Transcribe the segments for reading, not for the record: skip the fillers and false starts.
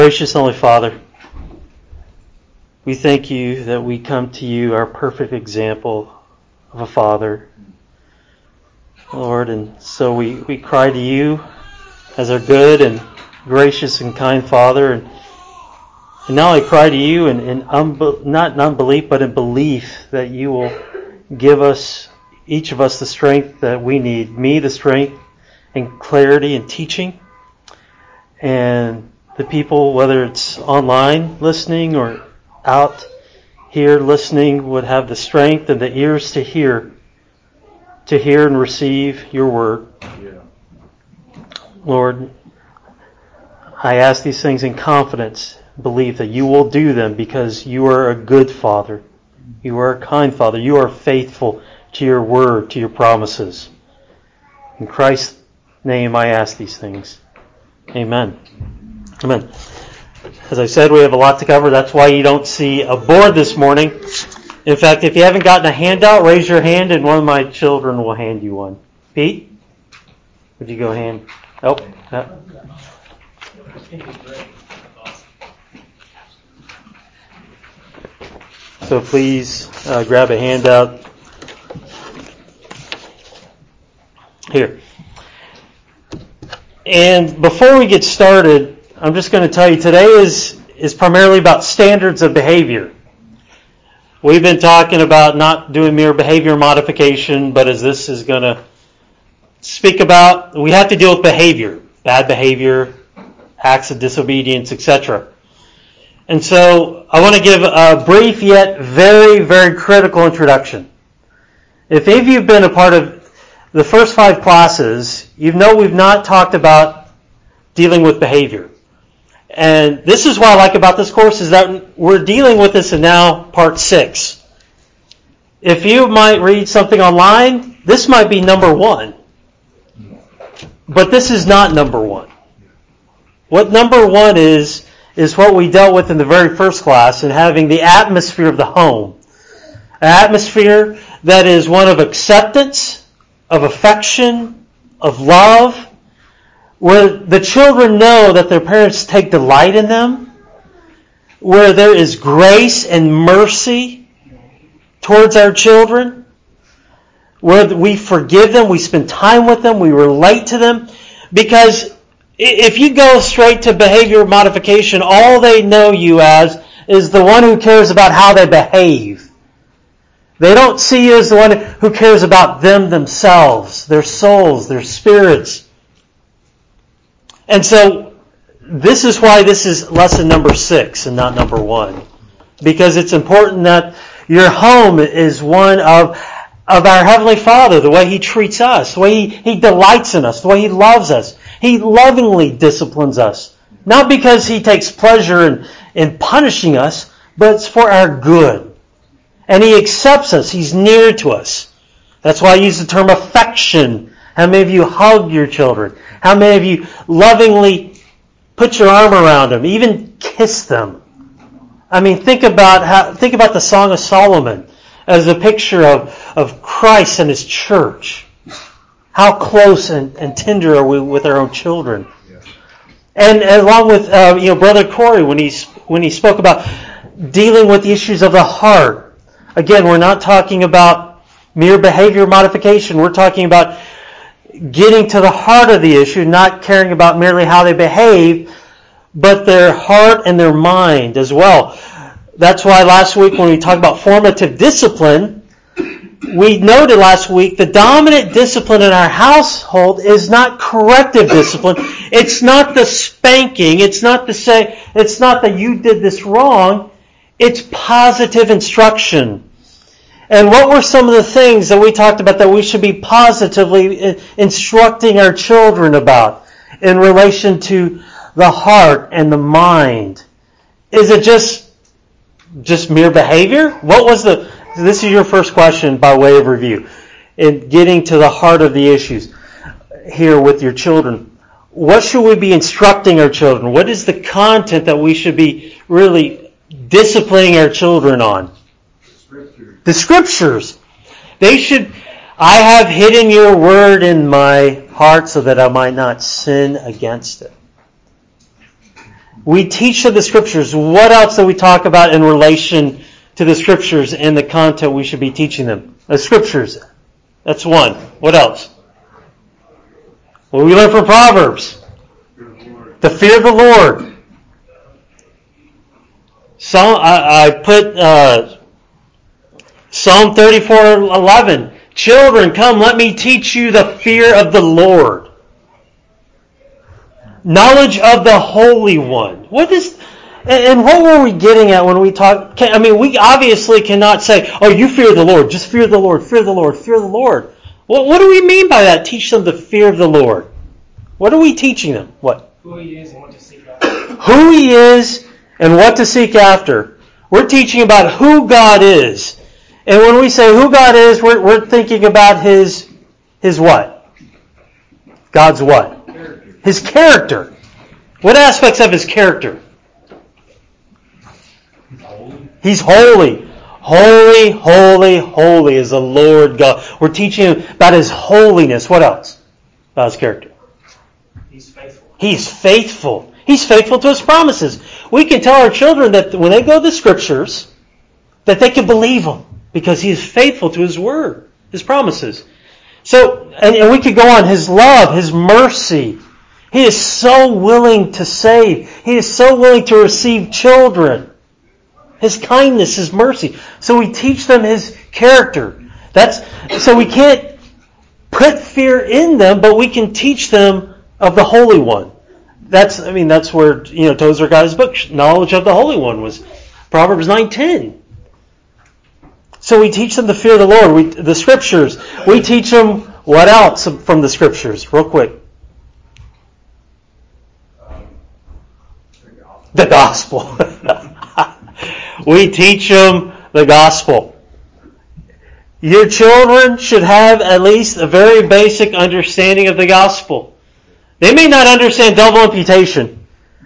Gracious Holy Father, we thank you that we come to you, our perfect example of a father, Lord, and so we cry to you as our good and gracious and kind Father, and now I cry to you not in unbelief, but in belief that you will give us, each of us, the strength that we need. Me, the strength and clarity and teaching, and the people, whether it's online listening or out here listening, would have the strength and the ears to hear and receive your word. Yeah. Lord, I ask these things in confidence, believe that you will do them because you are a good Father. You are a kind Father. You are faithful to your word, to your promises. In Christ's name I ask these things. Amen. Amen. As I said, we have a lot to cover. That's why you don't see a board this morning. In fact, if you haven't gotten a handout, raise your hand and one of my children will hand you one. Pete? Would you go hand? Oh. So please grab a handout. Here. And before we get started, I'm just going to tell you today is primarily about standards of behavior. We've been talking about not doing mere behavior modification, but as this is going to speak about, we have to deal with behavior, bad behavior, acts of disobedience, etc. And so I want to give a brief yet very, very critical introduction. If any of you have been a part of the first 5 classes, you know we've not talked about dealing with behavior. And this is what I like about this course, is that we're dealing with this in now part 6. If you might read something online, this might be number 1. But this is not number 1. What number 1 is what we dealt with in the very first class, and having the atmosphere of the home. An atmosphere that is one of acceptance, of affection, of love, where the children know that their parents take delight in them, where there is grace and mercy towards our children, where we forgive them, we spend time with them, we relate to them. Because if you go straight to behavior modification, all they know you as is the one who cares about how they behave. They don't see you as the one who cares about them themselves, their souls, their spirits. And so this is why this is lesson number 6 and not number 1. Because it's important that your home is one of our Heavenly Father, the way He treats us, the way He delights in us, the way He loves us. He lovingly disciplines us. Not because He takes pleasure in punishing us, but it's for our good. And He accepts us. He's near to us. That's why I use the term affection. How many of you hug your children? How many of you lovingly put your arm around them, even kiss them? I mean, think about the Song of Solomon as a picture of Christ and His church. How close and tender are we with our own children? Yeah. And along with Brother Corey, when he spoke about dealing with the issues of the heart. Again, we're not talking about mere behavior modification. We're talking about getting to the heart of the issue, not caring about merely how they behave, but their heart and their mind as well. That's why last week when we talked about formative discipline, we noted last week the dominant discipline in our household is not corrective discipline. It's not the spanking. It's not that you did this wrong. It's positive instruction. And what were some of the things that we talked about that we should be positively instructing our children about in relation to the heart and the mind? Is it just mere behavior? This is your first question by way of review. In getting to the heart of the issues here with your children, what should we be instructing our children? What is the content that we should be really disciplining our children on? The Scriptures. I have hidden your word in my heart so that I might not sin against it. We teach them the Scriptures. What else do we talk about in relation to the Scriptures and the content we should be teaching them? The Scriptures. That's one. What else? Well, we learn from Proverbs. The fear of the Lord. I put Psalm 34:11. Children, come, let me teach you the fear of the Lord. Knowledge of the Holy One. And what were we getting at when we talk? We obviously cannot say, oh, you fear the Lord. Just fear the Lord, fear the Lord, fear the Lord. What do we mean by that? Teach them the fear of the Lord. What are we teaching them? What? Who He is and what to seek after. Who He is and what to seek after. We're teaching about who God is. And when we say who God is, we're thinking about His what? God's what? His character. What aspects of His character? He's holy. Holy, holy, holy is the Lord God. We're teaching Him about His holiness. What else about His character? He's faithful. He's faithful. He's faithful to His promises. We can tell our children that when they go to the Scriptures, that they can believe Him because He is faithful to His Word, His promises. So, and we could go on. His love, His mercy. He is so willing to save. He is so willing to receive children. His kindness, His mercy. So we teach them His character. So we can't put fear in them, but we can teach them of the Holy One. That's where, Tozer got his book. Knowledge of the Holy One was Proverbs 9:10. So we teach them the fear of the Lord. The Scriptures. We teach them what else from the Scriptures? Real quick. The Gospel. We teach them the Gospel. Your children should have at least a very basic understanding of the Gospel. They may not understand double imputation.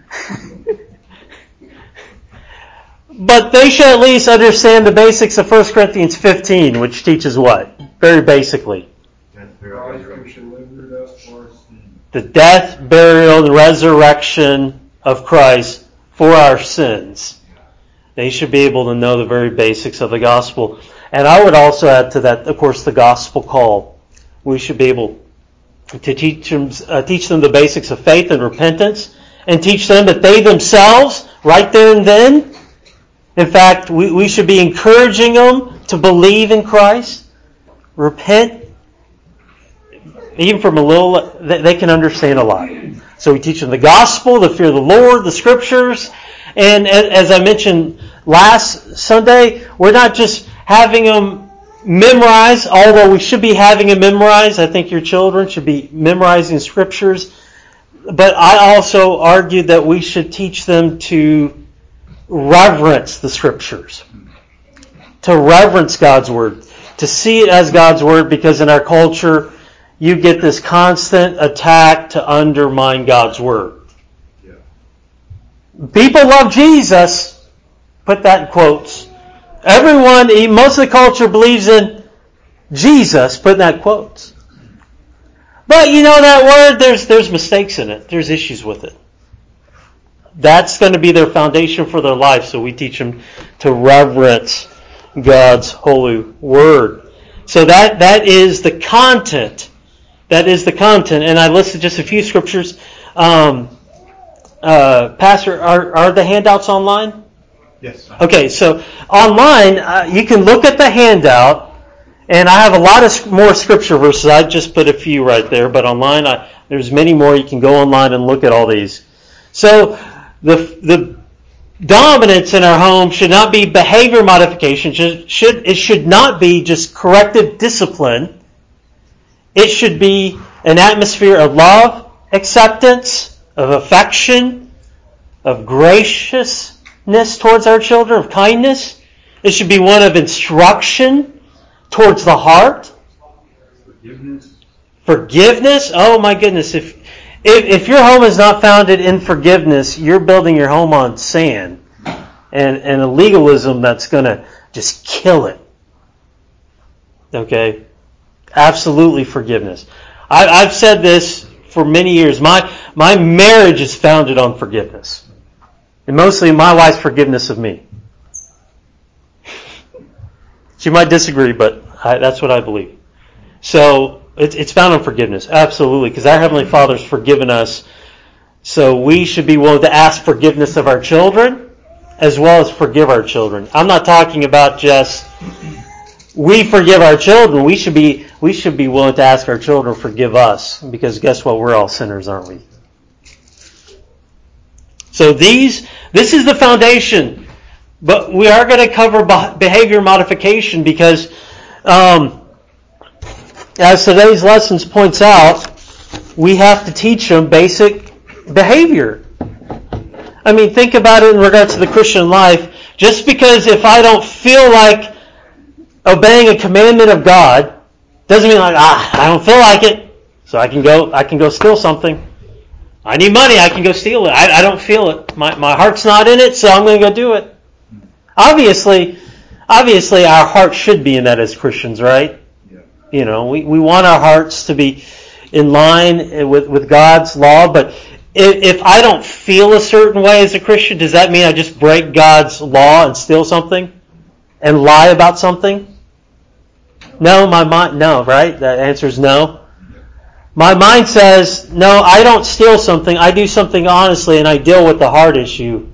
But they should at least understand the basics of 1 Corinthians 15, which teaches what? Very basically. The death, burial, and resurrection of Christ for our sins. They should be able to know the very basics of the gospel. And I would also add to that, of course, the gospel call. We should be able to teach them the basics of faith and repentance, and teach them that they themselves, right there and then, in fact, we should be encouraging them to believe in Christ, repent, even from a little, they can understand a lot. So we teach them the gospel, the fear of the Lord, the Scriptures, and as I mentioned last Sunday, we're not just having them memorize, although we should be having them memorize. I think your children should be memorizing Scriptures. But I also argued that we should teach them to reverence the Scriptures, to reverence God's Word, to see it as God's Word, because in our culture, you get this constant attack to undermine God's Word. People love Jesus, put that in quotes. Everyone, most of the culture believes in Jesus, put that in quotes. But that word, there's mistakes in it. There's issues with it. That's going to be their foundation for their life, so we teach them to reverence God's holy word. So that is the content. That is the content. And I listed just a few scriptures. Pastor, are the handouts online? Yes. Okay, so online, you can look at the handout, and I have a lot of more scripture verses. I just put a few right there, but online, there's many more. You can go online and look at all these. So the dominance in our home should not be behavior modification. It should not be just corrective discipline. It should be an atmosphere of love, acceptance, of affection, of graciousness towards our children, of kindness. It should be one of instruction towards the heart. Forgiveness. Oh my goodness. If your home is not founded in forgiveness, you're building your home on sand and a legalism that's going to just kill it. Okay? Absolutely forgiveness. I've said this for many years. My marriage is founded on forgiveness. And mostly my wife's forgiveness of me. She might disagree, but that's what I believe. So it's found in forgiveness, absolutely, because our Heavenly Father's forgiven us. So we should be willing to ask forgiveness of our children as well as forgive our children. I'm not talking about just we forgive our children. We should be willing to ask our children to forgive us, because guess what? We're all sinners, aren't we? So this is the foundation. But we are going to cover behavior modification because, as today's lessons points out, we have to teach them basic behavior. I mean, think about it in regards to the Christian life. Just because if I don't feel like obeying a commandment of God, doesn't mean like, I don't feel like it, so I can go steal something. I need money, I can go steal it. I don't feel it. My heart's not in it, so I'm going to go do it. Obviously, our heart should be in that as Christians, right? Yeah. You know, we want our hearts to be in line with God's law, but if I don't feel a certain way as a Christian, does that mean I just break God's law and steal something and lie about something? No, right? That answer is no. My mind says, no, I don't steal something. I do something honestly, and I deal with the heart issue.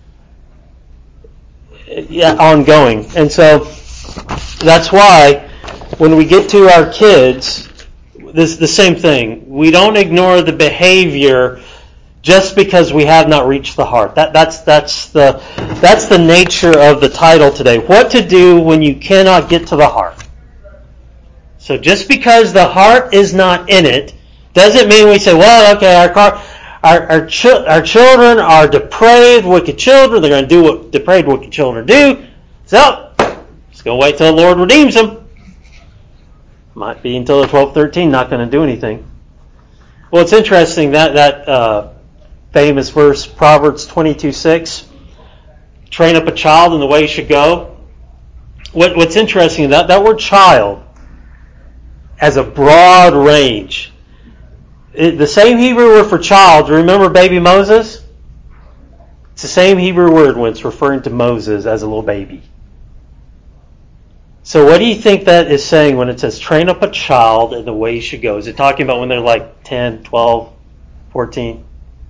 Yeah, ongoing. And so that's why when we get to our kids, this the same thing. We don't ignore the behavior just because we have not reached the heart. That's the nature of the title today. What to do when you cannot get to the heart. So just because the heart is not in it doesn't mean we say, well, okay, our children are depraved, wicked children. They're going to do what depraved, wicked children do. So, just going to wait till the Lord redeems them. Might be until they're 12, 13, not going to do anything. Well, it's interesting that famous verse, Proverbs 22:6, train up a child in the way he should go. What's interesting, that word child has a broad range. The same Hebrew word for child, remember baby Moses? It's the same Hebrew word when it's referring to Moses as a little baby. So what do you think that is saying when it says train up a child in the way he should go? Is it talking about when they're like 10, 12, 14?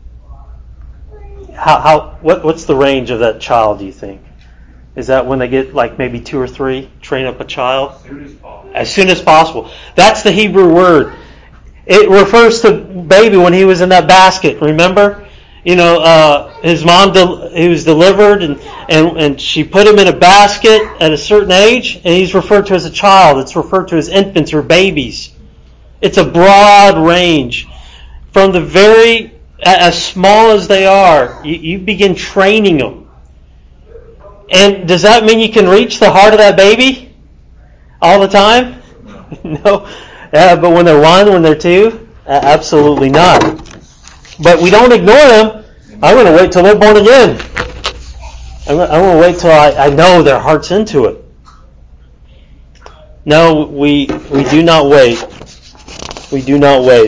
What's the range of that child, do you think? Is that when they get like maybe 2 or 3? Train up a child? As soon as possible. As soon as possible. That's the Hebrew word. It refers to baby when he was in that basket, remember? You know, his mom, he was delivered and she put him in a basket at a certain age, and he's referred to as a child. It's referred to as infants or babies. It's a broad range. From the very, as small as they are, you begin training them. And does that mean you can reach the heart of that baby all the time? No. But when they're 1, when they're 2, absolutely not. But we don't ignore them. I'm going to wait till they're born again. I'm going to wait till I know their heart's into it. No, we do not wait. We do not wait.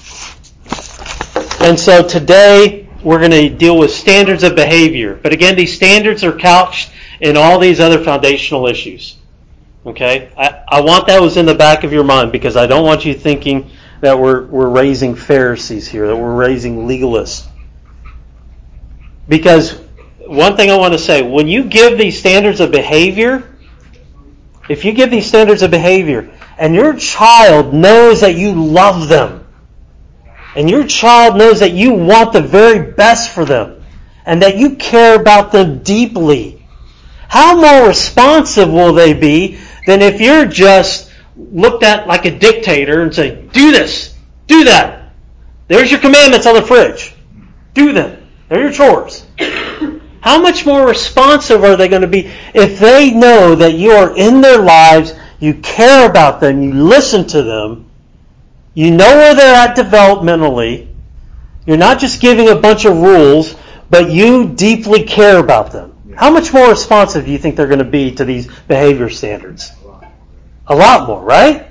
And so today we're going to deal with standards of behavior. But again, these standards are couched in all these other foundational issues. Okay? I want that was in the back of your mind, because I don't want you thinking that we're raising Pharisees here, that we're raising legalists. Because one thing I want to say, when you give these standards of behavior, if you give these standards of behavior and your child knows that you love them, and your child knows that you want the very best for them, and that you care about them deeply, how more responsive will they be than if you're just looked at like a dictator and say, do this, do that. There's your commandments on the fridge. Do them. They're your chores. How much more responsive are they going to be if they know that you are in their lives, you care about them, you listen to them, you know where they're at developmentally, you're not just giving a bunch of rules, but you deeply care about them. How much more responsive do you think they're going to be to these behavior standards? A lot more, right?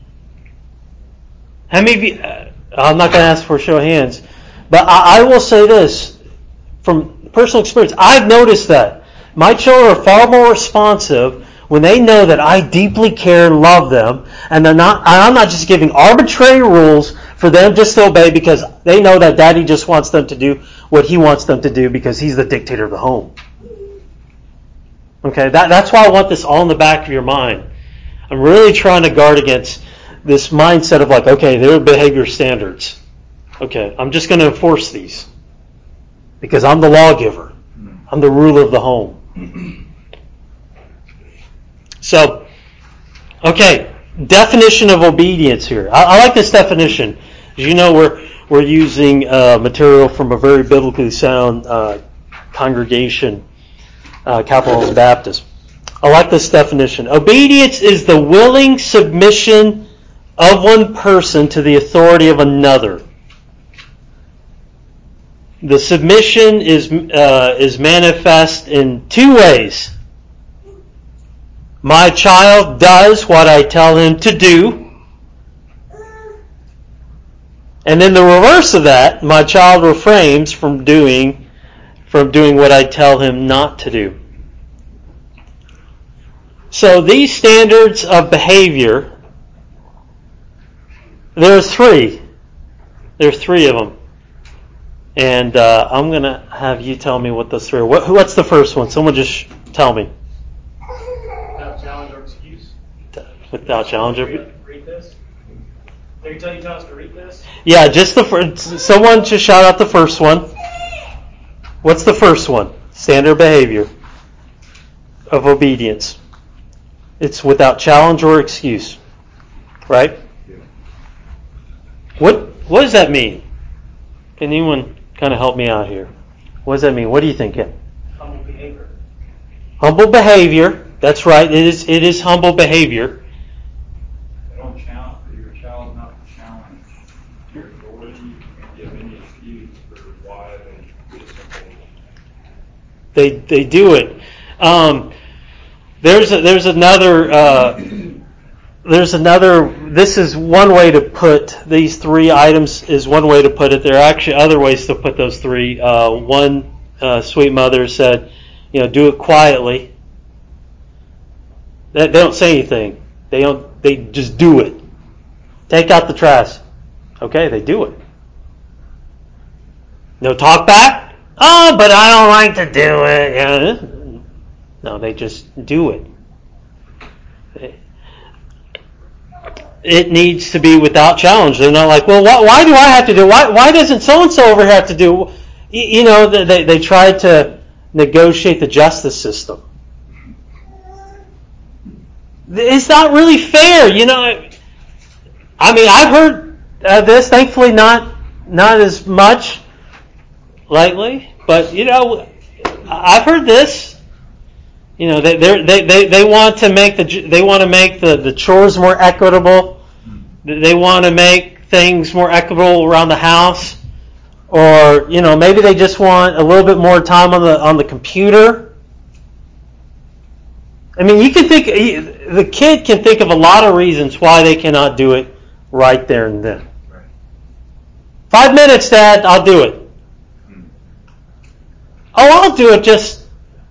How many of you, I'm not going to ask for a show of hands, but I will say this, from personal experience. I've noticed that. My children are far more responsive when they know that I deeply care and love them, and I'm not just giving arbitrary rules for them just to obey because they know that Daddy just wants them to do what he wants them to do because he's the dictator of the home. Okay, that's why I want this all in the back of your mind. I'm really trying to guard against this mindset of like, okay, there are behavior standards. Okay, I'm just going to enforce these because I'm the lawgiver. I'm the ruler of the home. So, okay, definition of obedience here. I like this definition. As you know, we're using material from a very biblically sound congregation, Capitol Hills Baptist. I like this definition. Obedience is the willing submission of one person to the authority of another. The submission is manifest in two ways. My child does what I tell him to do. And then the reverse of that, my child refrains from doing what I tell him not to do. So these standards of behavior, there's three. There's three of them. And I'm going to have you tell me what those three are. What's the first one? Someone just tell me. Without challenge or excuse. Without challenge or... Read this. Did you tell us to read this? Yeah, just the first. Someone just shout out the first one. What's the first one? Standard behavior of obedience. It's without challenge or excuse. Right? Yeah. What does that mean? Can anyone kind of help me out here? What does that mean? What do you think, Ken? Humble behavior. Humble behavior. That's right. It is humble behavior. They don't challenge, your child not to challenge your authority and give any excuse for why they disobey. They do it. There's another. This is one way to put these three items. Is one way to put it. There are actually other ways to put those three. One sweet mother said, do it quietly. They don't say anything. They just do it. Take out the trash. Okay, they do it. No talk back? Oh, but I don't like to do it. Yeah. No, they just do it. It needs to be without challenge. They're not like, well, why do I have to do it? Why doesn't so-and-so over here have to do it? They try to negotiate the justice system. It's not really fair, I mean, I've heard this, thankfully not as much lately, but I've heard this. They want to make the chores more equitable. They want to make things more equitable around the house, or maybe they just want a little bit more time on the computer. I mean, the kid can think of a lot of reasons why they cannot do it right there and then. Right. 5 minutes, Dad, I'll do it. Oh, I'll do it just...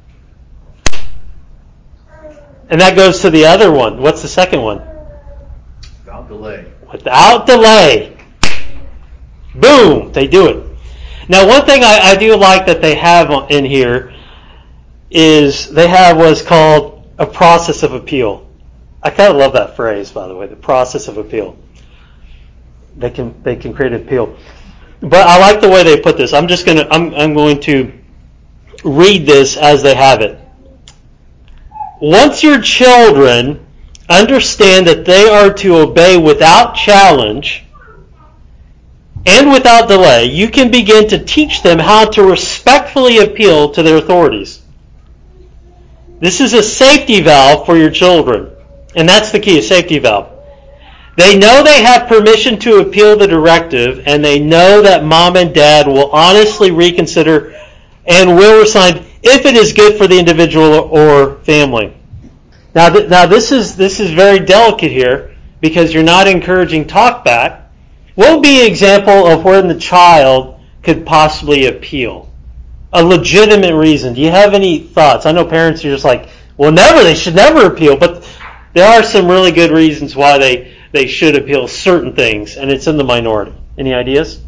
And that goes to the other one. What's the second one? Without delay. Without delay. Boom, they do it. Now, one thing I do like that they have in here is they have what's called a process of appeal. I kind of love that phrase, by the way, the process of appeal. They can create an appeal. But I like the way they put this. I'm going to read this as they have it. Once your children understand that they are to obey without challenge and without delay, you can begin to teach them how to respectfully appeal to their authorities. This is a safety valve for your children. And that's the key, a safety valve. They know they have permission to appeal the directive, and they know that mom and dad will honestly reconsider and will resign if it is good for the individual or family. Now this is very delicate here because you're not encouraging talk back. What would be an example of when the child could possibly appeal? A legitimate reason. Do you have any thoughts? I know parents are just like, well, they should never appeal, but there are some really good reasons why they should appeal certain things, and it's in the minority. Any ideas?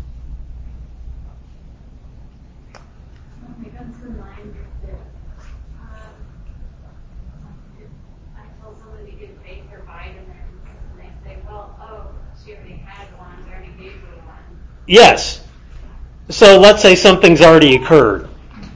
It comes to mind that I told someone to give Faith her vitamins, and they say, well, she already had one, I already gave her one. Yes. So let's say something's already occurred.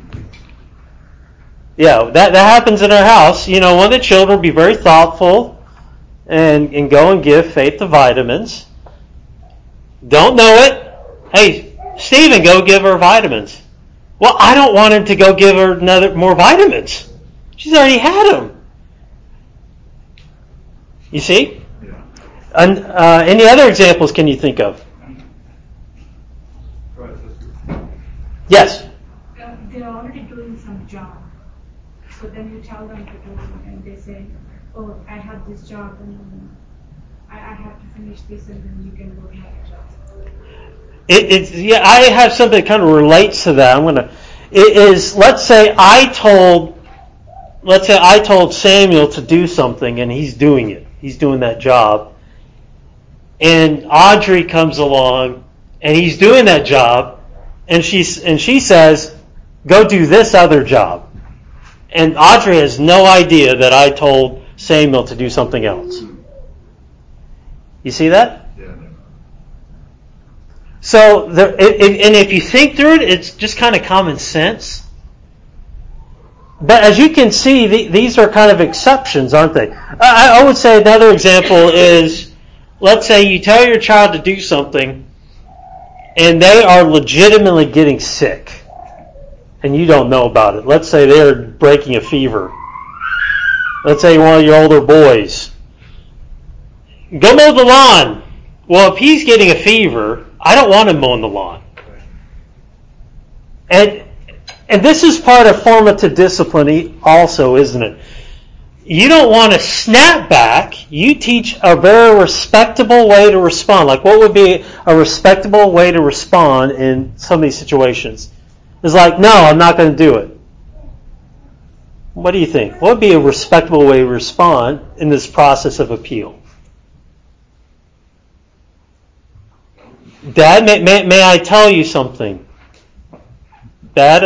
Yeah, that happens in our house. One of the children will be very thoughtful and go and give Faith the vitamins. Don't know it. Hey, Stephen, go give her vitamins. Well, I don't want him to go give her more vitamins. She's already had them. You see? Yeah. Any other examples can you think of? Yes? They're already doing some job. So then you tell them to do it, and they say, oh, I have this job, and I have to finish this, and then you can go to another job. I have something that kind of relates to that. Let's say I told Samuel to do something, and he's doing it. He's doing that job. And Audrey comes along, and he's doing that job, and she says, go do this other job. And Audrey has no idea that I told Samuel to do something else. You see that? Yeah. So, and if you think through it, it's just kind of common sense. But as you can see, these are kind of exceptions, aren't they? I would say another example is, let's say you tell your child to do something, and they are legitimately getting sick, and you don't know about it. Let's say they're breaking a fever. Let's say one of your older boys. Go mow the lawn. Well, if he's getting a fever, I don't want him mowing the lawn. And this is part of formative discipline also, isn't it? You don't want to snap back. You teach a very respectable way to respond. Like, what would be a respectable way to respond in some of these situations? It's like, no, I'm not going to do it. What do you think? What would be a respectable way to respond in this process of appeal? Dad, may I tell you something? Dad,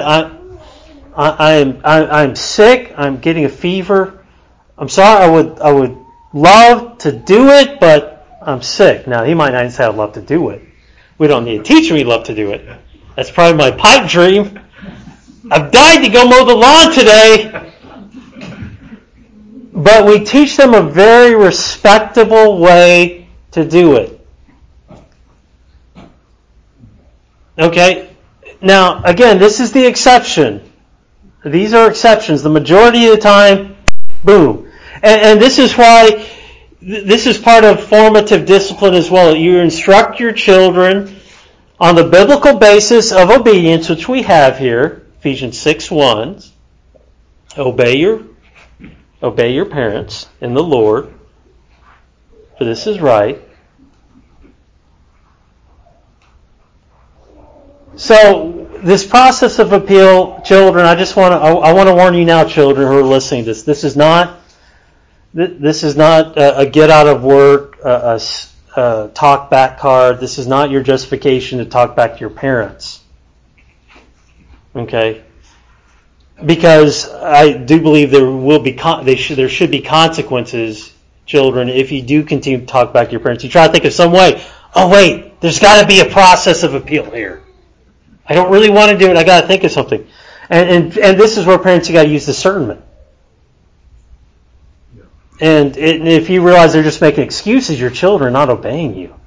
I'm sick. I'm getting a fever. I'm sorry. I would love to do it, but I'm sick. Now he might not say I'd love to do it. We don't need a teacher. We'd love to do it. That's probably my pipe dream. I've died to go mow the lawn today. But we teach them a very respectable way to do it. Okay? Now, again, this is the exception. These are exceptions. The majority of the time, boom. And this is why, this is part of formative discipline as well. You instruct your children on the biblical basis of obedience, which we have here, Ephesians 6:1. Obey your parents in the Lord, for this is right. So this process of appeal, children, I want to warn you now, children who are listening to this. This is not a get out of work, a talk back card. This is not your justification to talk back to your parents. Okay? Because I do believe there should be consequences, children, if you do continue to talk back to your parents. You try to think of some way. Oh wait, there's got to be a process of appeal here. I don't really want to do it. I got to think of something. And this is where parents have got to use discernment. And if you realize they're just making excuses, your children are not obeying you.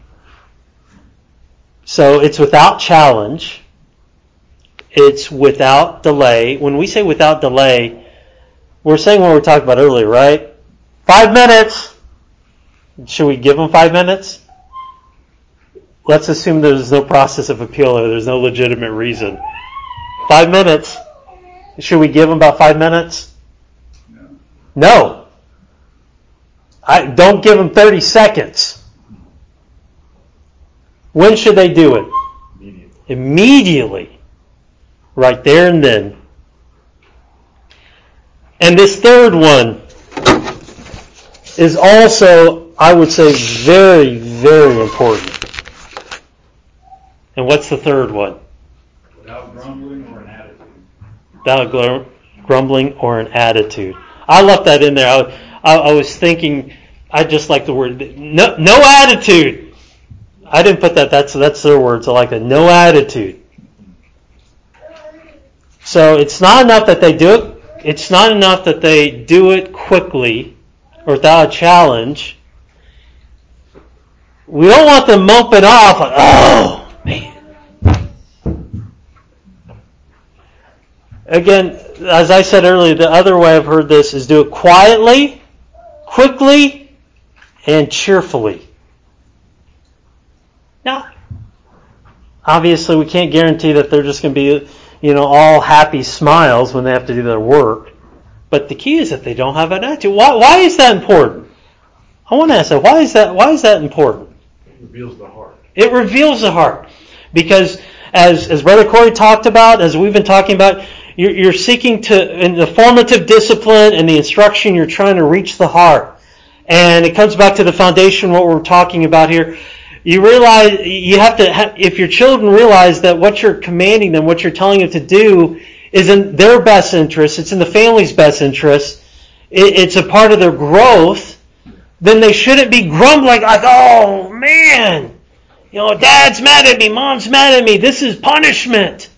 So it's without challenge. It's without delay. When we say without delay, we're saying what we talked about earlier, right? 5 minutes. Should we give them 5 minutes? Let's assume there's no process of appeal or there's no legitimate reason. 5 minutes. Should we give them about 5 minutes? No. Don't give them 30 seconds. When should they do it? Immediately. right there and then. And this third one is also, I would say, very, very important. And what's the third one? Without grumbling or an attitude. Without grumbling or an attitude. I left that in there. I was thinking, I just like the word, no attitude. I didn't put that. That's their words. I like that. No attitude. So it's not enough that they do it. It's not enough that they do it quickly or without a challenge. We don't want them moping off like, oh, man. Again, as I said earlier, the other way I've heard this is do it quietly, quickly, and cheerfully. Now, obviously we can't guarantee that they're just going to be, all happy smiles when they have to do their work. But the key is that they don't have an attitude. Why is that important? I want to ask that. Why is that important? It reveals the heart. It reveals the heart. Because as Brother Corey talked about, as we've been talking about, you're seeking to, in the formative discipline and the instruction, you're trying to reach the heart. And it comes back to the foundation, what we're talking about here. You realize, you have to, if your children realize that what you're commanding them, what you're telling them to do, is in their best interest, it's in the family's best interest, it's a part of their growth, then they shouldn't be grumbling like, oh man, Dad's mad at me, Mom's mad at me, this is punishment.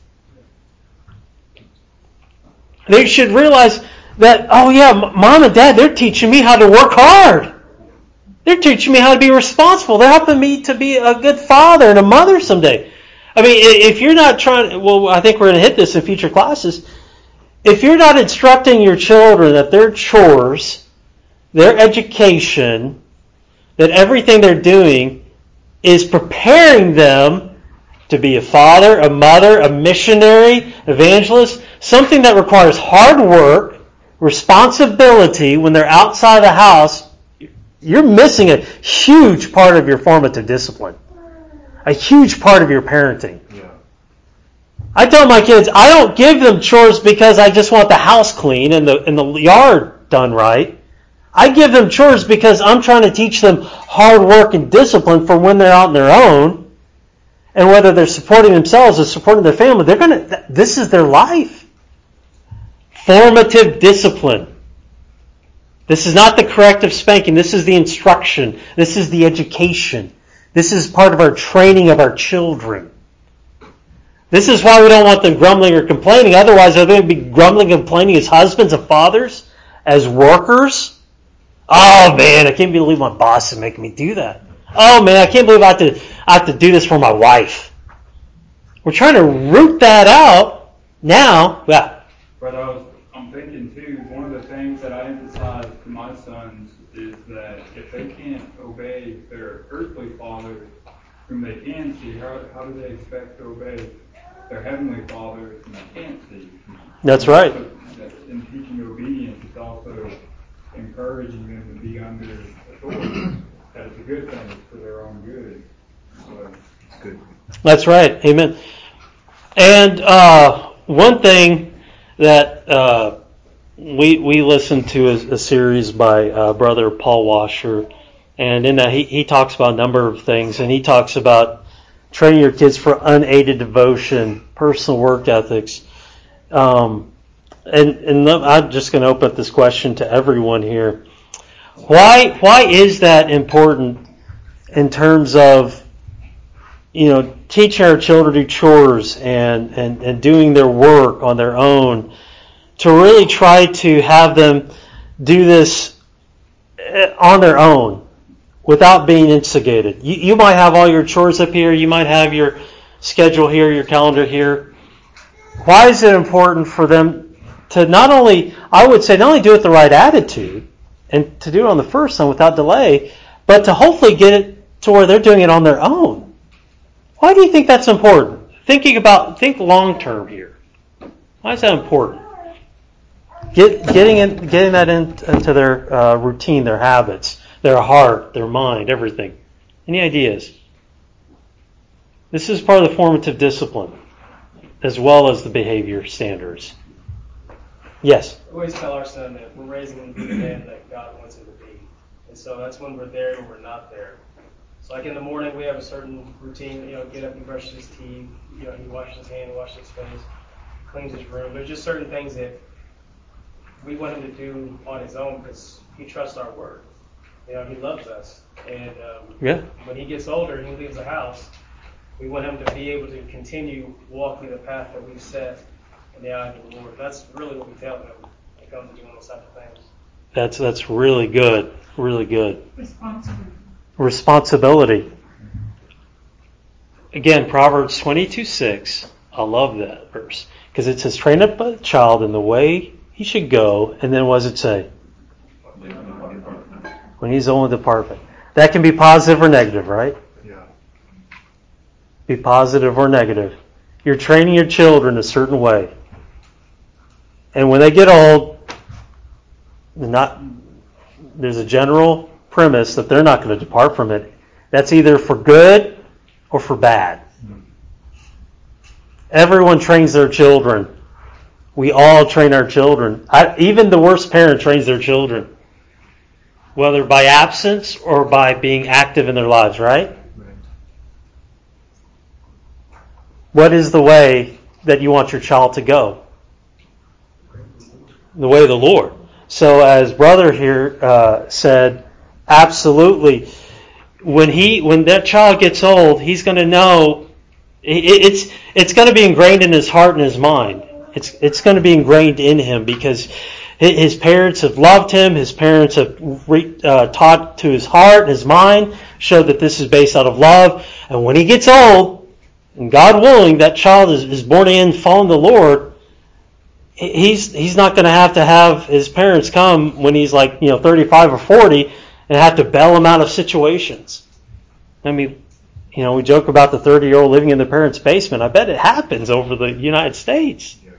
They should realize that, oh yeah, Mom and Dad, they're teaching me how to work hard. They're teaching me how to be responsible. They're helping me to be a good father and a mother someday. I mean, if you're not trying, well, I think we're going to hit this in future classes. If you're not instructing your children that their chores, their education, that everything they're doing is preparing them to be a father, a mother, a missionary, evangelist, something that requires hard work, responsibility when they're outside the house, you're missing a huge part of your formative discipline. A huge part of your parenting. Yeah. I tell my kids, I don't give them chores because I just want the house clean and the yard done right. I give them chores because I'm trying to teach them hard work and discipline for when they're out on their own. And whether they're supporting themselves or supporting their family, this is their life. Formative discipline. This is not the corrective spanking. This is the instruction. This is the education. This is part of our training of our children. This is why we don't want them grumbling or complaining. Otherwise, are they going to be grumbling and complaining as husbands and fathers? As workers? Oh man, I can't believe my boss is making me do that. Oh man, I can't believe I have to do this for my wife. We're trying to root that out now. Yeah. But I'm thinking too, one of the things that I emphasize to my sons is that if they can't obey their earthly father, whom they can see, how do they expect to obey their heavenly Father whom they can't see? That's right. In teaching obedience, it's also encouraging them to be under authority. That is a good thing. It's for their own good. So it's good. That's right. Amen. And one thing that we listened to a series by Brother Paul Washer, and in that he talks about a number of things, and he talks about training your kids for unaided devotion, personal work ethics. And I'm just going to open up this question to everyone here. Why is that important in terms of, teaching our children to do chores and doing their work on their own, to really try to have them do this on their own without being instigated? You might have all your chores up here, you might have your schedule here, your calendar here. Why is it important for them to not only do it with the right attitude and to do it on the first one without delay, but to hopefully get it to where they're doing it on their own? Why do you think that's important? Think long term here. Why is that important? Getting that into their routine, their habits, their heart, their mind, everything. Any ideas? This is part of the formative discipline. as well as the behavior standards. Yes? We always tell our son that we're raising him to be the man that God wants him to be. And so that's when we're there and we're not there. So like in the morning, we have a certain routine, get up and brush his teeth, he washes his hand, washes his face, cleans his room. There's just certain things that we want him to do on his own because he trusts our word. He loves us. And when he gets older and he leaves the house, we want him to be able to continue walking the path that we've set in the eye of the Lord. That's really what we tell him when it comes to doing those type of things. That's really good. Really good. Responsibility. Again, Proverbs 22:6. I love that verse because it says, "Train up a child in the way he should go," and then what does it say? When he's old and depart from it. That can be positive or negative, right? Yeah. Be positive or negative. You're training your children a certain way, and when they get old, there's a general premise that they're not going to depart from it. That's either for good or for bad. Everyone trains their children. We all train our children. Even the worst parent trains their children, whether by absence or by being active in their lives, right? What is the way that you want your child to go? The way of the Lord. So as brother here said, absolutely. When that child gets old, he's going to know. It's going to be ingrained in his heart and his mind. It's going to be ingrained in him because his parents have loved him. His parents have taught to his heart and his mind, showed that this is based out of love. And when he gets old, and God willing, that child is born again, following the Lord. He's not going to have his parents come when he's 35 or 40 and have to bail him out of situations. I mean, we joke about the 30-year-old living in the parents' basement. I bet it happens over the United States. Yeah.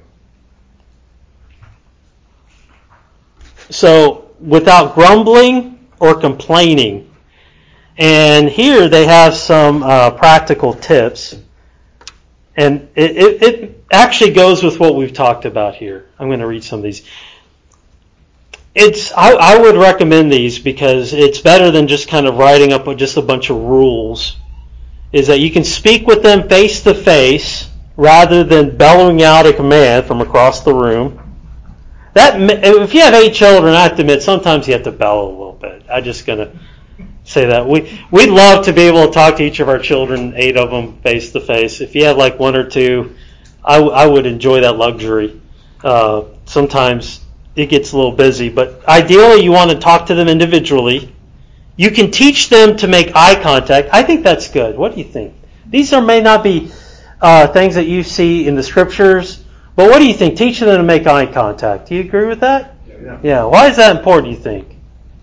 So, without grumbling or complaining. And here they have some practical tips. And it actually goes with what we've talked about here. I'm going to read some of these. I would recommend these because it's better than just kind of writing up just a bunch of rules. Is that you can speak with them face to face rather than bellowing out a command from across the room. If you have 8 children, I have to admit sometimes you have to bellow a little bit. I'm just going to say that. We'd love to be able to talk to each of our children, 8 of them, face to face. If you have 1 or 2, I would enjoy that luxury. Sometimes it gets a little busy, but ideally you want to talk to them individually. You can teach them to make eye contact. I think that's good. What do you think? These may not be things that you see in the scriptures, but what do you think? Teaching them to make eye contact. Do you agree with that? Yeah. Why is that important, you think?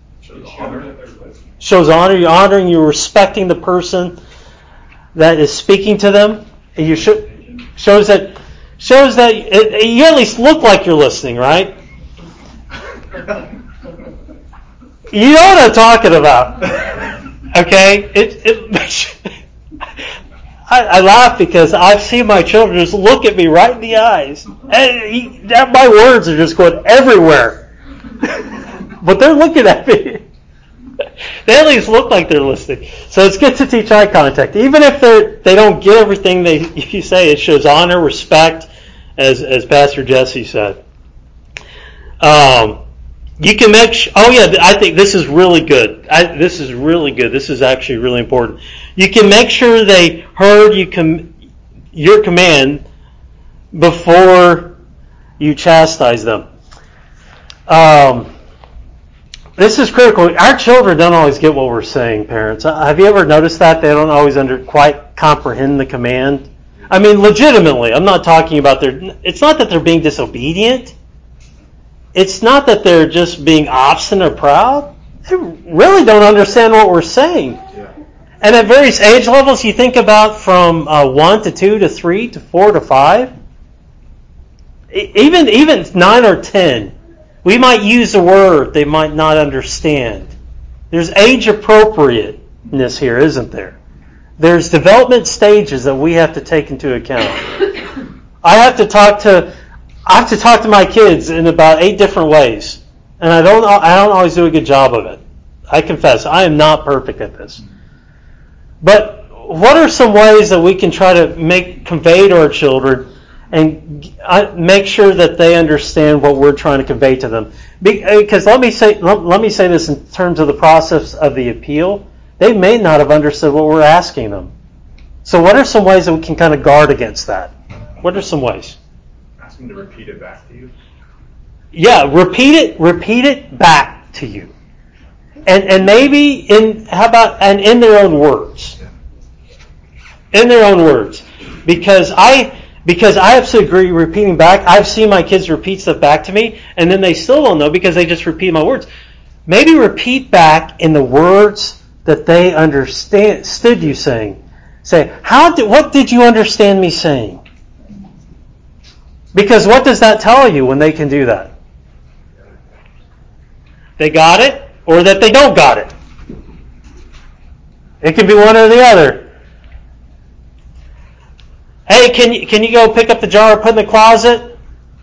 Shows honor. You're honoring, you're respecting the person that is speaking to them. And you shows that you at least look like you're listening, right? You know what I'm talking about. Okay? I laugh because I've seen my children just look at me right in the eyes. And my words are just going everywhere. But they're looking at me. They at least look like they're listening. So it's good to teach eye contact. Even if they don't get everything you say, it shows honor, respect, as Pastor Jesse said. You can I think this is really good. This is really good. This is actually really important. You can make sure they heard your command before you chastise them. This is critical. Our children don't always get what we're saying, parents. Have you ever noticed that? They don't always quite comprehend the command. I mean, legitimately. I'm not talking about it's not that they're being disobedient. It's not that they're just being obstinate or proud. They really don't understand what we're saying. Yeah. And at various age levels, you think about from 1 to 2 to 3 to 4 to 5. Even 9 or 10. We might use a word they might not understand. There's age appropriateness here, isn't there? There's development stages that we have to take into account. I have to talk to my kids in about 8 different ways, and I don't always do a good job of it. I confess, I am not perfect at this. But what are some ways that we can try to convey to our children and make sure that they understand what we're trying to convey to them? Because let me say this in terms of the process of the appeal. They may not have understood what we're asking them. So what are some ways that we can kind of guard against that? What are some ways? Ask them to repeat it back to you. Yeah, repeat it back to you. And maybe in their own words. In their own words. Because I absolutely agree repeating back. I've seen my kids repeat stuff back to me, and then they still don't know because they just repeat my words. Maybe repeat back in the words that they understood you saying. Say, what did you understand me saying? Because what does that tell you when they can do that? They got it, or that they don't got it. It can be one or the other. Hey, can you go pick up the jar and put in the closet?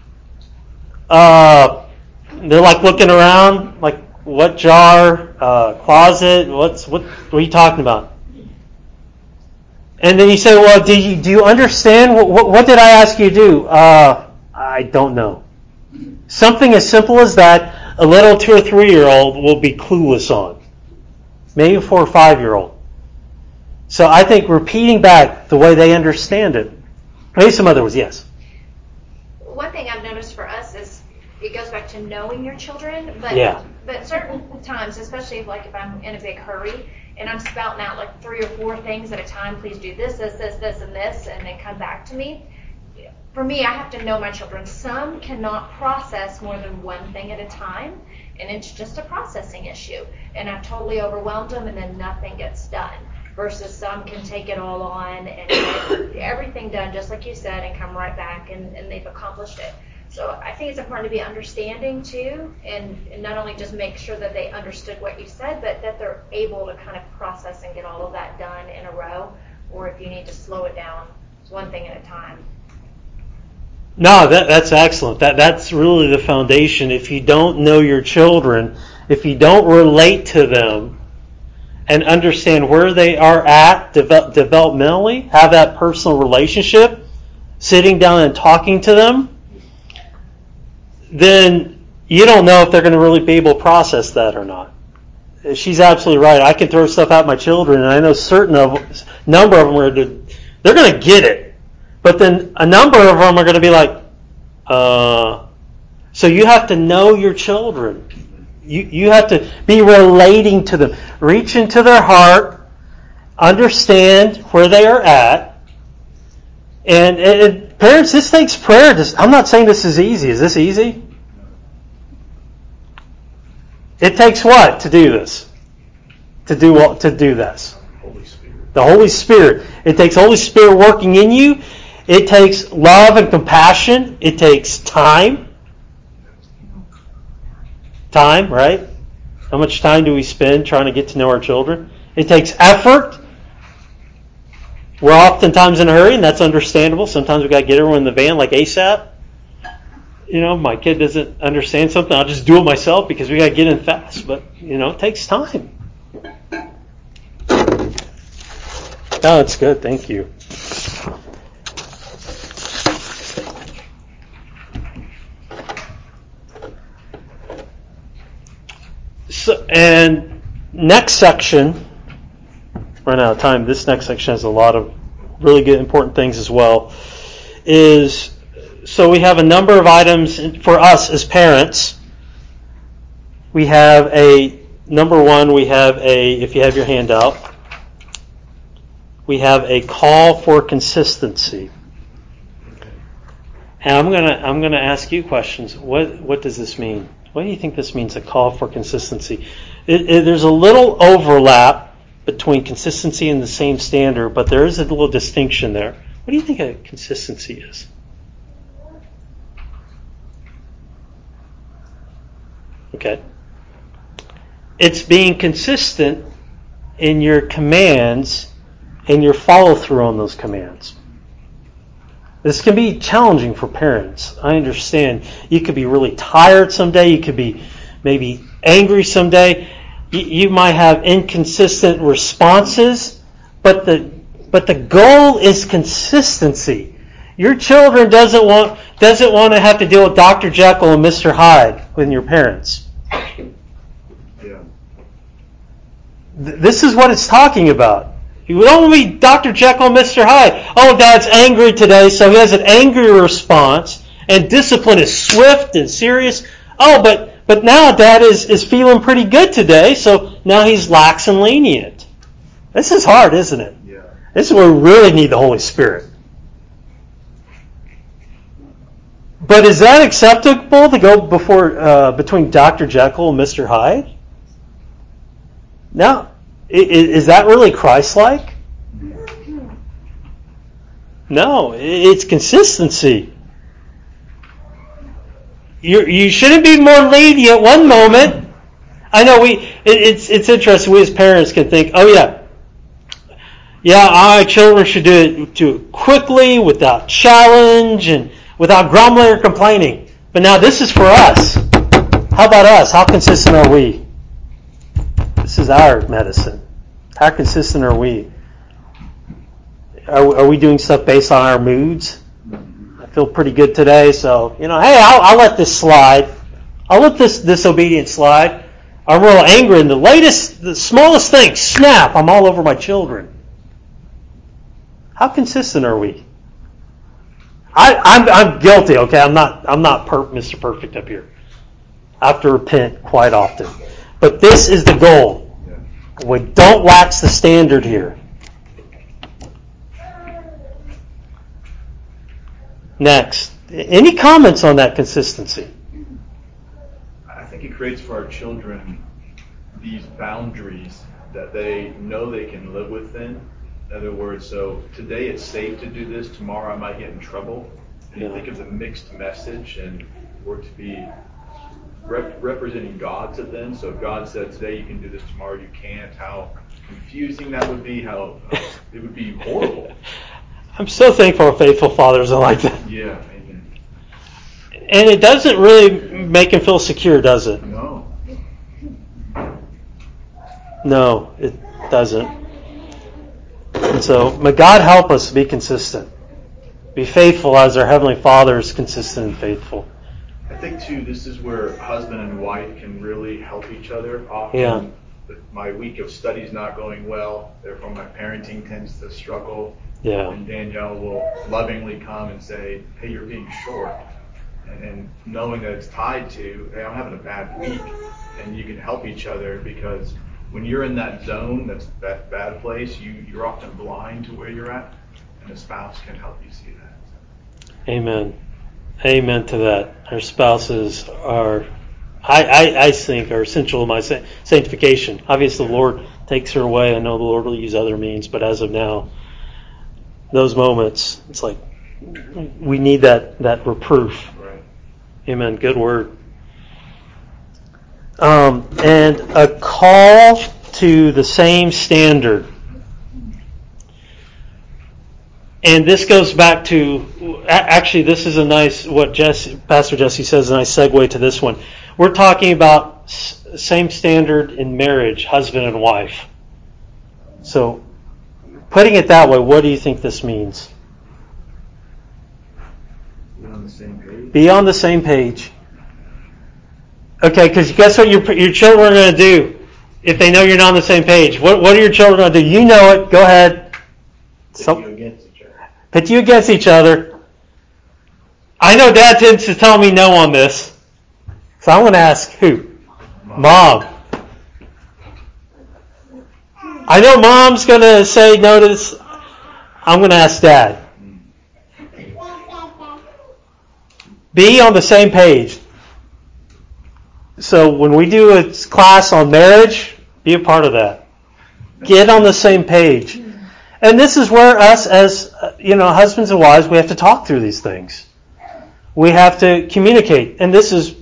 They're like looking around, like what jar, closet? What are you talking about? And then you say, well, do you understand? What did I ask you to do? I don't know. Something as simple as that, a little 2 or 3-year-old will be clueless on. Maybe a 4 or 5-year-old. So I think repeating back the way they understand it. Maybe some other words, yes. One thing I've noticed for us is it goes back to knowing your children, but certain times, especially if I'm in a big hurry and I'm spouting out like 3 or 4 things at a time, please do this, and this, and then come back to me. For me, I have to know my children. Some cannot process more than one thing at a time, and it's just a processing issue. And I've totally overwhelmed them, and then nothing gets done. Versus some can take it all on and get everything done, just like you said, and come right back, and they've accomplished it. So I think it's important to be understanding, too, and not only just make sure that they understood what you said, but that they're able to kind of process and get all of that done in a row, or if you need to slow it down, it's one thing at a time. No, that's excellent. That's really the foundation. If you don't know your children, if you don't relate to them and understand where they are at developmentally, have that personal relationship, sitting down and talking to them, then you don't know if they're going to really be able to process that or not. She's absolutely right. I can throw stuff at my children, and I know number of them they're going to get it. But then a number of them are going to be like, So you have to know your children. You have to be relating to them. Reach into their heart, understand where they are at. And parents, this takes prayer. I'm not saying this is easy. Is this easy? It takes what to do this? To do this? Holy Spirit. The Holy Spirit. It takes Holy Spirit working in you. It takes love and compassion. It takes time. Time, right? How much time do we spend trying to get to know our children? It takes effort. We're oftentimes in a hurry, and that's understandable. Sometimes we've got to get everyone in the van like ASAP. My kid doesn't understand something, I'll just do it myself because we got to get in fast. But, it takes time. Oh, that's good. Thank you. So, and next section, run out of time. This next section has a lot of really good, important things as well. So we have a number of items for us as parents. We have number one, if you have your hand out, we have a call for consistency. And I'm gonna ask you questions. What does this mean? What do you think this means, a call for consistency? There's a little overlap between consistency and the same standard, but there is a little distinction there. What do you think a consistency is? Okay. It's being consistent in your commands and your follow-through on those commands. This can be challenging for parents. I understand. You could be really tired someday. You could be maybe angry someday. You might have inconsistent responses, but the goal is consistency. Your children doesn't want to have to deal with Dr. Jekyll and Mr. Hyde with your parents. Yeah. This is what it's talking about. You don't want to be Dr. Jekyll and Mr. Hyde. Oh, Dad's angry today, so he has an angry response, and discipline is swift and serious. Oh, but now Dad is feeling pretty good today, so now he's lax and lenient. This is hard, isn't it? Yeah. This is where we really need the Holy Spirit. But is that acceptable to go between Dr. Jekyll and Mr. Hyde? Now, is that really Christ-like? No, it's consistency. You shouldn't be more lenient one moment. I know it's interesting. We as parents can think, oh yeah, our children should do it quickly, without challenge, and without grumbling or complaining. But now this is for us. How about us? How consistent are we? This is our medicine. How consistent are we? Are we doing stuff based on our moods? I feel pretty good today, so hey, I'll let this slide. I'll let this disobedience slide. I'm real angry, and the smallest thing, snap! I'm all over my children. How consistent are we? I'm guilty. Okay, I'm not Mr. Perfect up here. I have to repent quite often, but this is the goal. We don't wax the standard here. Next, any comments on that consistency? I think it creates for our children these boundaries that they know they can live within. In other words, so today it's safe to do this, tomorrow I might get in trouble. And you think of the mixed message, and we're to be representing God to them. So if God said today you can do this, tomorrow you can't, how confusing that would be, how it would be horrible. I'm so thankful our faithful fathers are like that. Yeah, amen. And it doesn't really make him feel secure, does it? No. No, it doesn't. And so, may God help us to be consistent. Be faithful as our Heavenly Father is consistent and faithful. I think, too, this is where husband and wife can really help each other. Often, my week of study's not going well, therefore my parenting tends to struggle. Yeah. And Danielle will lovingly come and say, hey, you're being short. And knowing that it's tied to, hey, I'm having a bad week. And you can help each other, because when you're in that zone, that bad place, you're often blind to where you're at. And a spouse can help you see that. Amen. Amen to that. Our spouses are, I think, are essential to my sanctification. Obviously, the Lord takes her away. I know the Lord will use other means, but as of now, those moments, it's like we need that reproof. Right. Amen. Good word. And a call to the same standard. And this goes back to, actually, this is a nice, what Pastor Jesse says, a nice segue to this one. We're talking about same standard in marriage, husband and wife. So, putting it that way, what do you think this means? Be on the same page. Be on the same page. Okay, because guess what your children are going to do if they know you're not on the same page? What are your children going to do? You know it. Go ahead. Pit you against each other. I know Dad tends to tell me no on this. So I'm going to ask who? Mom. I know Mom's going to say no to this. I'm going to ask Dad. Be on the same page. So when we do a class on marriage, be a part of that. Get on the same page. And this is where us as husbands and wives, we have to talk through these things. We have to communicate. And this is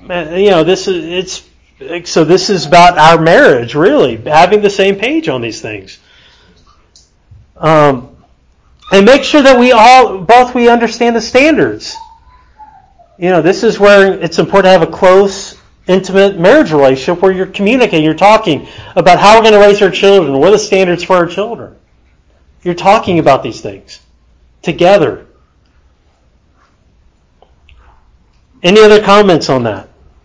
about our marriage, really, having the same page on these things. And make sure that we understand the standards. This is where it's important to have a close, intimate marriage relationship where you're communicating, you're talking about how we're going to raise our children, what are the standards for our children. You're talking about these things together. Any other comments on that?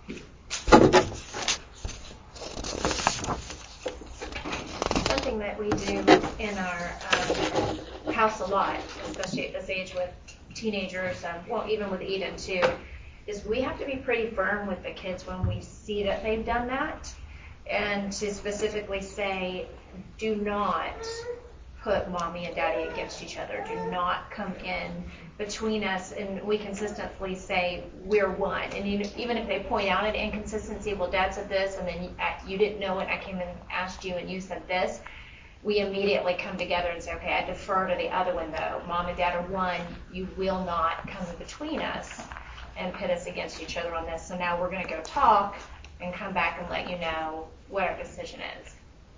Something that we do in our house a lot, especially at this age with teenagers, even with Eden too, is we have to be pretty firm with the kids when we see that they've done that, and to specifically say, do not put mommy and daddy against each other. Do not come in between us. And we consistently say we're one. And even if they point out an inconsistency, well, Dad said this, and then you didn't know it. I came and asked you, and you said this. We immediately come together and say, okay, I defer to the other one, though. Mom and Dad are one. You will not come in between us and pit us against each other on this. So now we're going to go talk and come back and let you know what our decision is.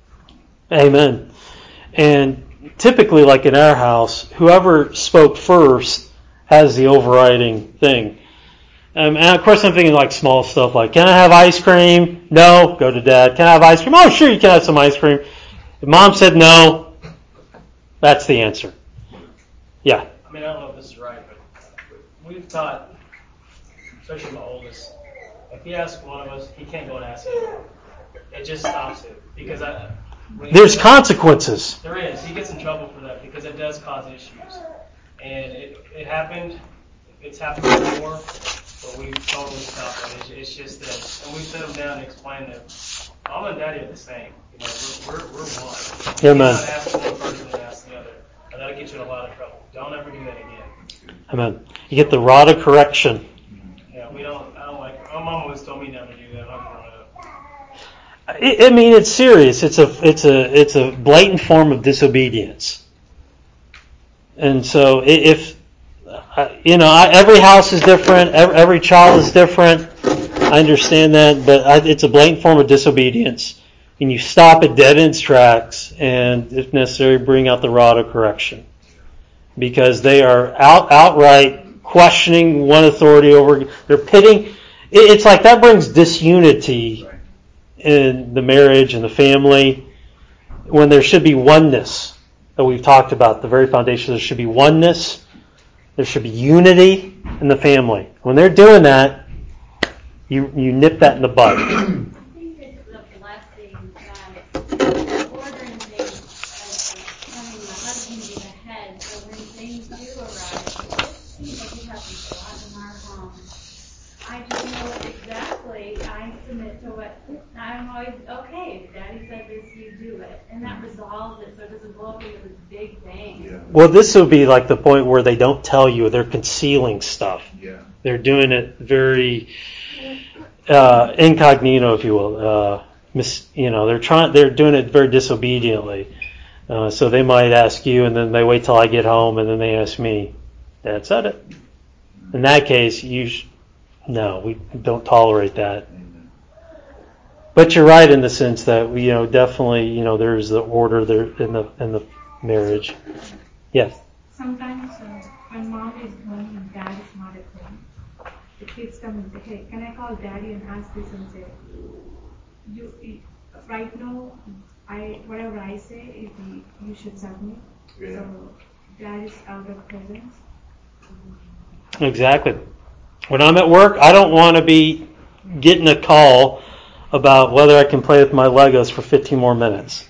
Amen. And typically, like in our house, whoever spoke first has the overriding thing. And of course, I'm thinking like small stuff like, can I have ice cream? No. Go to Dad. Can I have ice cream? Oh, sure, you can have some ice cream. If Mom said no, that's the answer. Yeah. I mean, I don't know if this is right, but we've taught, especially my oldest, if he asks one of us, he can't go and ask anyone. It just stops it. Because there's consequences. There is. He gets in trouble for that because it does cause issues. And it happened. It's happened before, but we've totally stopped it. It's just that, and we sit them down and explain that Mom and Daddy are the same. We're one. Yeah, man. You're not asking one person and ask the other. And that'll get you in a lot of trouble. Don't ever do that again. Amen. You get the rod of correction. Yeah, I don't like, my mom always told me never to do that. I'm growing up. I mean, it's serious. It's a blatant form of disobedience. And so if every house is different, every child is different. I understand that, but it's a blatant form of disobedience. And you stop it dead in its tracks, and if necessary, bring out the rod of correction. Because they are outright questioning one authority over, they're pitting. It's like that brings disunity in the marriage and the family when there should be oneness that we've talked about. The very foundation, there should be oneness. There should be unity in the family. When they're doing that, you nip that in the bud. I think it's a blessing that ordering things as having my husband be the head, so when things do arise, it seems like it happens a lot in our home. I just know exactly, I submit to what, I'm always, okay, Daddy said this, you do it. And that resolves it, so it doesn't blow up into this big thing. Yeah. Well, this will be like the point where they don't tell you, they're concealing stuff. Yeah. They're doing it very incognito, if you will. They're doing it very disobediently. So they might ask you, and then they wait till I get home, and then they ask me. Dad said it. In that case, no, we don't tolerate that. But you're right in the sense that definitely there's the order there in the marriage. Yes. Sometimes when Mom is home and Dad is not at home, the kids come and say, hey, can I call Daddy and ask this and say, right now, whatever I say, you should submit. Yeah. So Dad is out of presence. Exactly. When I'm at work, I don't want to be getting a call about whether I can play with my Legos for 15 more minutes.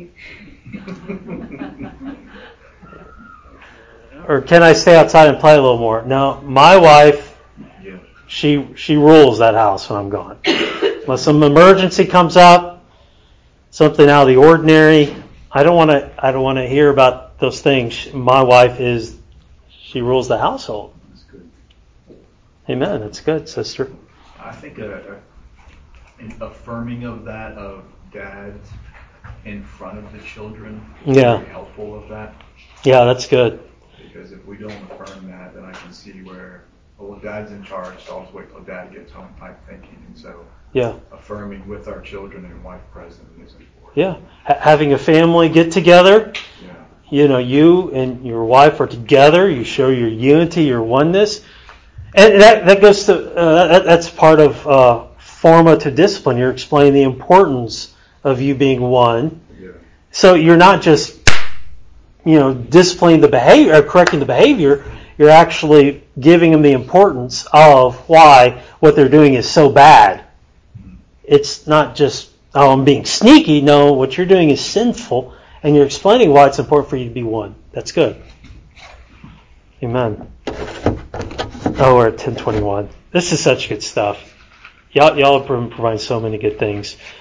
Or can I stay outside and play a little more? No, my wife, she rules that house when I'm gone. Unless some emergency comes up, something out of the ordinary, I don't want to hear about those things. My wife she rules the household. That's good. Amen. That's good, sister. I think an affirming of that, of dads in front of the children, is very helpful of that. Yeah, that's good. Because if we don't affirm that, then I can see where, well, Dad's in charge, so I'll just wait till Dad gets home type thinking. And so affirming with our children and wife present is important. Yeah. Having a family get together you and your wife are together. You show your unity, your oneness, and that goes to that's part of forma to discipline. You're explaining the importance of you being one. Yeah. So you're not just disciplining the behavior or correcting the behavior. You're actually giving them the importance of why what they're doing is so bad. It's not just, I'm being sneaky. No, what you're doing is sinful, and you're explaining why it's important for you to be one. That's good. Amen. Oh, we're at 10:21. This is such good stuff. Y'all are providing so many good things.